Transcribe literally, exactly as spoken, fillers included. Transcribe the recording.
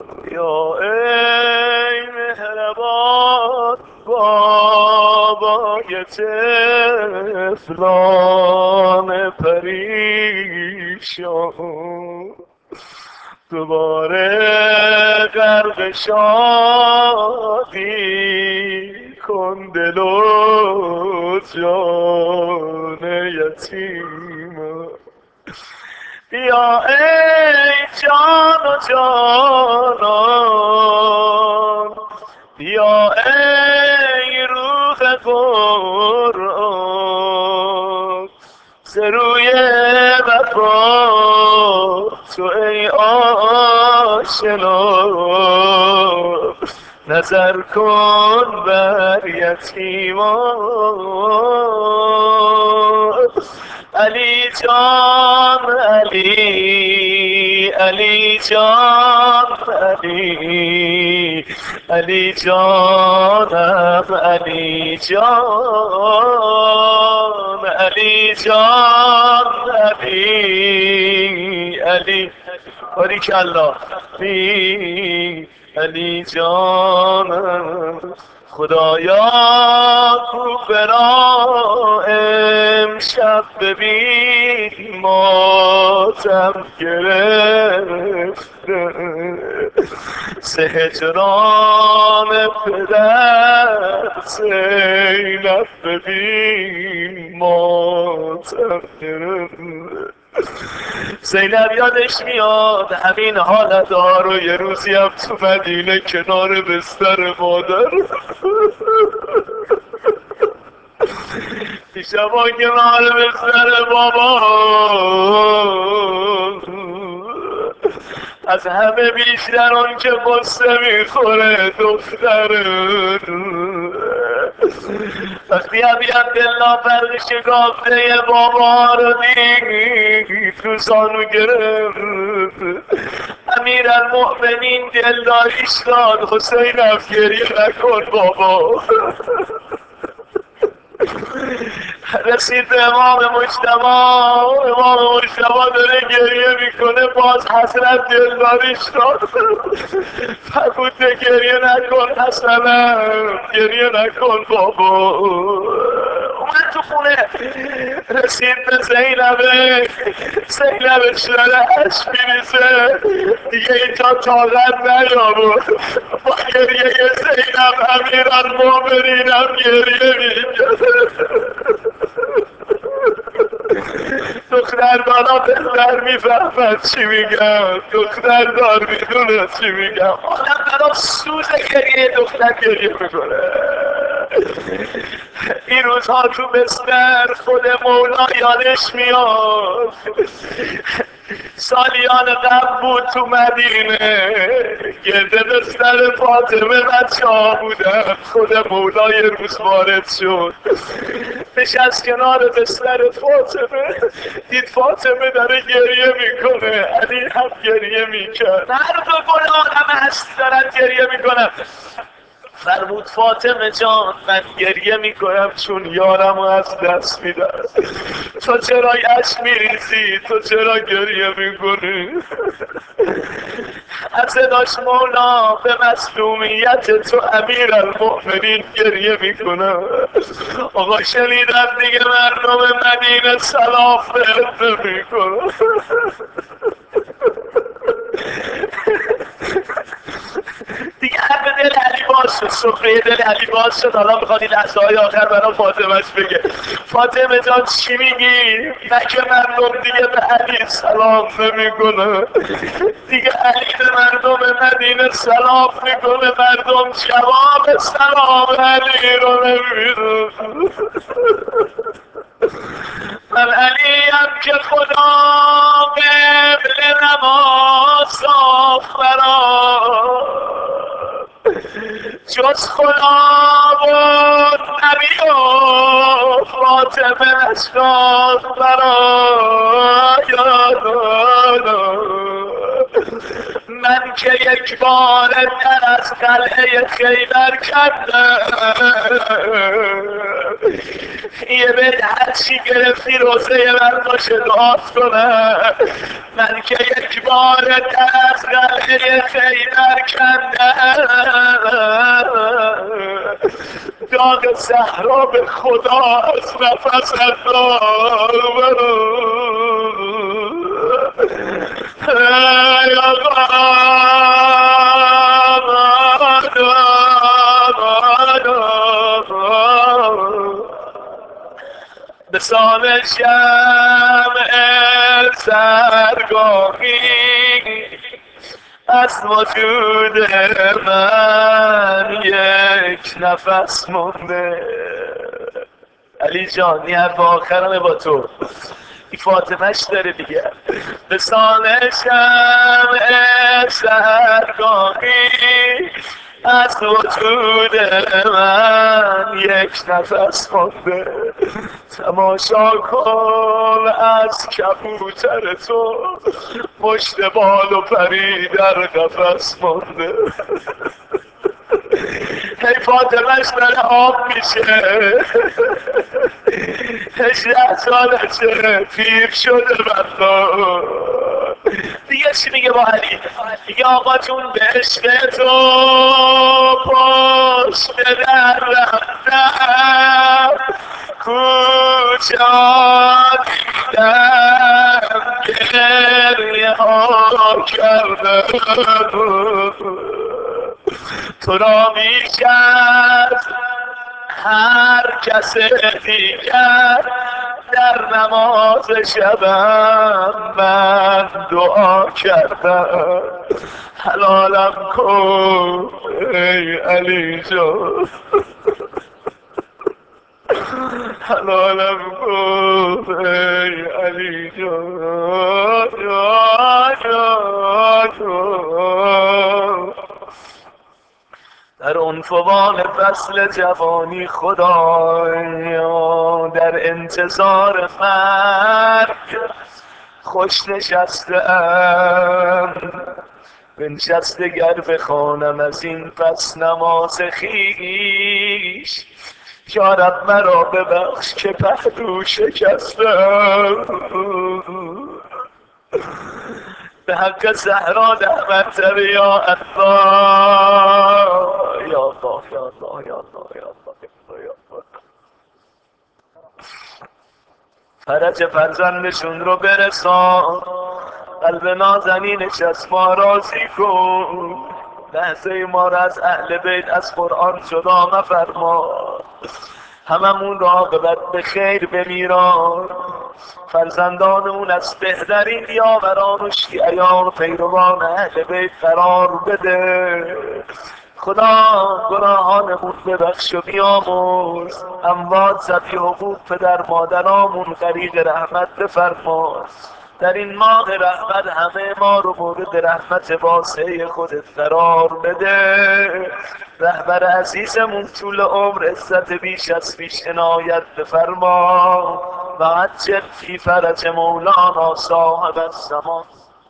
یا ای مهربان بابای طفلان پریشان، دوباره غرق شادی کن دل و جان یتیم. بیا ای جان و جانان، بیا ای روح قرآن، ز روی وفا تو ای آشنا نظر کن بر یتیمان. علی جان علی، علی جان علی، علی جانم علی جان، علی جان علی، علی باریکالله علی، علی جانم. خدایا کوبرا امشب ببین ماتم گرفته، سه هجران پدر زینب ببین ماتم گرفته. زینب یادش میاد همین حالت ها رو، یه روزی هم تو مدینه کنار بستر مادر دیشبا کنار بستر بابا از همه بیشتر اون که قصه میخوره دختره. وقتی ابی عبدالله فرق شکافته بابا رو دید تو زانو گرفت، امیر المؤمنین دلداریش داد، حسین اف گریه نکن بابا. رسید به امام مجتبی، امام مجتبی داره گریه میکنه، باز حسرت دلداریش داد، فرمود گریه نکن حسنم، گریه نکن بابا. اومد تو خونه، رسید به زینبه، زینبش داره عشق میریزه، دیگه اینجا طاقت نیاورد، با گریه زینب امیرالمؤمنینم گریه میکنه. دختر دارا دختر میفهمد چی میگم، دختر دار میدونه چی میگم، آدم برا سوز گریه دختر گریه میکنه. این روزها تو بستر خود مولا یادش میاد، سالیان قبل بود تو مدینه، گرده بستر فاطمه بچه ها بودن، خود مولا یه روز وارد شد، نشست کنار بستر فاطمه، دید فاطمه داره گریه میکنه، علی هم گریه میکرد، هر دو گل آدم هست دارن گریه میکنن. فرمود فاطمه جان من گریه میکنم چون یارم رو از دست میدم، تو چرا اشک میریزی، تو چرا گریه میکنی؟ از صداش مولا به مظلومیت تو امیر المؤمنین گریه میکنم. آقا شنیدم دیگه مردم مدینه سلام فرد میکنم. دیگه حق دل علی باز شد، سفره دل علی باز شد. حالا میخواد این لحظه های آخر برای فاطمهش بگه فاطمه جان چی میگی؟ مگه مردم دیگه به علی سلام نمیکنه؟ دیگه علی به مردم مدینه سلام میکنه، مردم جواب سلام علی رو نمیدون. من علیم که خدا قبل نماز ساخت برا، جز خدا بود نبی و فاطمه نشناخت برا. من که یک بار در از قلعه خیبر کردم، یه به هرچی گرفتی روزه من باشه دعات کنم. من که یک بار در از قلعه خیبر کندم، داغ صحرا به خدا از نفس انداز. ای به سان شمع سرگاهی از وجود من یک نفس مونده. علی جان این حرف آخرمه با تو، این فاطمهش داره دیگه. به سان شمع سرگاهی از وجود من یک نفس مونده. تماشا کن از کبوتر تو پشت بال و پری در قفس مونده. هی فاطمهش داره آب میشه، هجده سالشه، پیر شده بسا. دیگه چی میگه با علی؟ دیگه آقا جون به عشق تو پشت در رفتم، کوچا دیدم گریه ها کردم. تو را میکرد هر کس دیگر در نماز شبم من دعا کردم. حلالم کن ای علی جان، حلالم کن ای علی جان، جان جان جان. در عنفوان فصل جوانی خدایا در انتظار مرگ خوش نشستم، بنشسته گر بخوانم از این پس نماز خویش. یا رب مرا ببخش که پهلو شکستم، به حق زهرا دعوت یا الله یا الله یا الله یا الله یا الله یا الله. فرج فرزندشون رو برسان، قلب نازنینش از ما راضی کن. لحظه ما را از اهل بیت از قرآن جدا مفرما، هممون را عاقبت به خیر بمیران. فرزندانمون از بهترین یاوران و شیعیان و پیروان اهل بیت قرار بده. خدا گناهانمون ببخش و بیامرز، اموات ذبیح حقوق پدر مادرامون غریق رحمت بفرما. در این ماه رحمت همه ما رو مورد رحمت واسعه خودت قرار بده. رهبر عزیزمون طول عمر عزت بیش از پیش عنایت بفرما و عجل فی فرج مولانا صاحب الزمان.